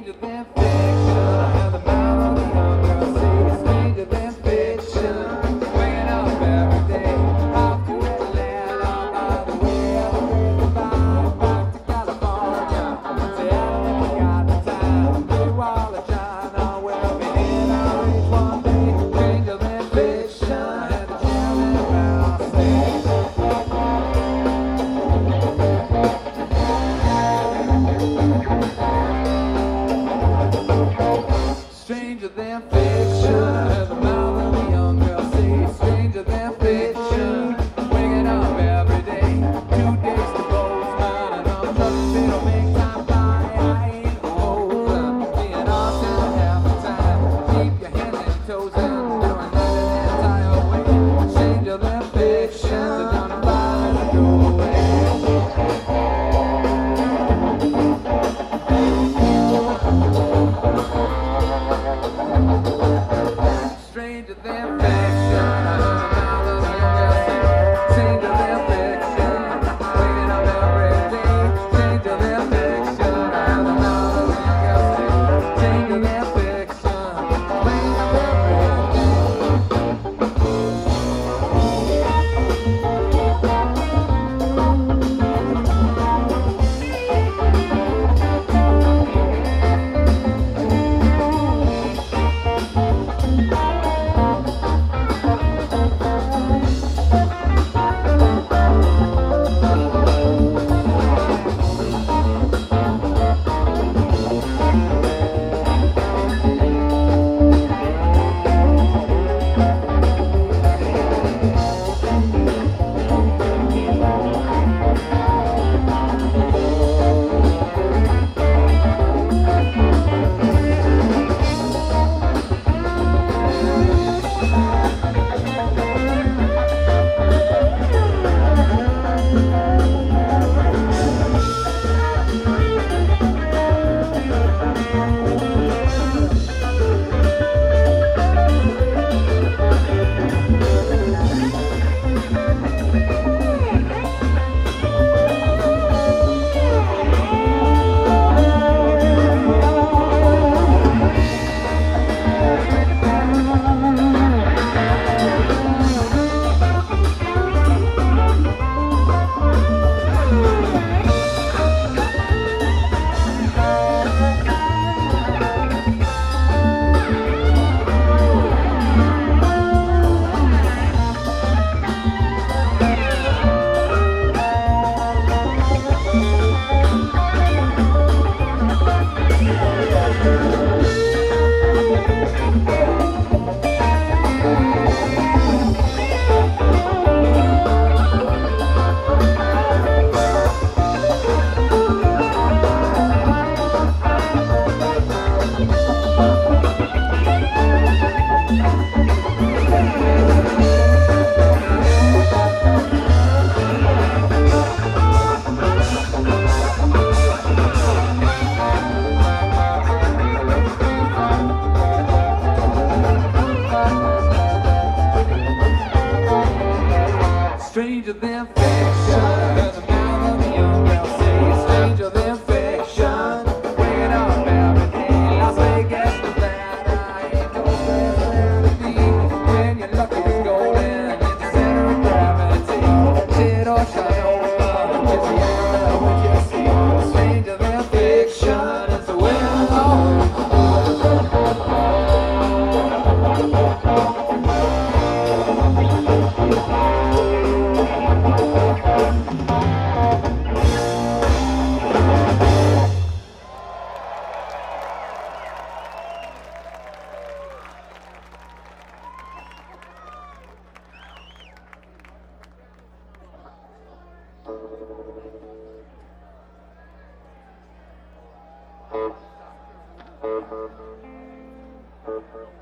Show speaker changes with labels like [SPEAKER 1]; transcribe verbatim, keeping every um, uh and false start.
[SPEAKER 1] Stranger than fiction, and the mouth of the young girl sings. Stranger than fiction, waking up every day. Off to Atlanta by the way of the grapevine, back to California. Say I don't think we got the time. Blue wall of China, we'll be in our reach one day. Stranger than fiction, and the jelly round sings. Stranger than fiction, and the mouth of the young girl says. Stranger than fiction, waking up every day. Two days to Bozeman, and I'm just still make time fly. I ain't frozen, being awesome half the time. Keep your hands and toes in, doing that the entire way. Stranger than fiction, so don't buy the doorway. Stranger than fiction, I heard the mouth of the young girl sing. Stranger than fiction, waking up every day. Stranger than fiction, I heard the mouth of the young girl sing. Stranger than fiction, waking up every day. Stranger than fiction, and the mouth of the young girl says. Stranger than fiction, waking up every day. Las Vegas, Nevada, ain't no place better to be. When your luck is golden, it's the center of gravity. Shit or shine over, it's the air what you see. Stranger than fiction, it's the way
[SPEAKER 2] Thank you.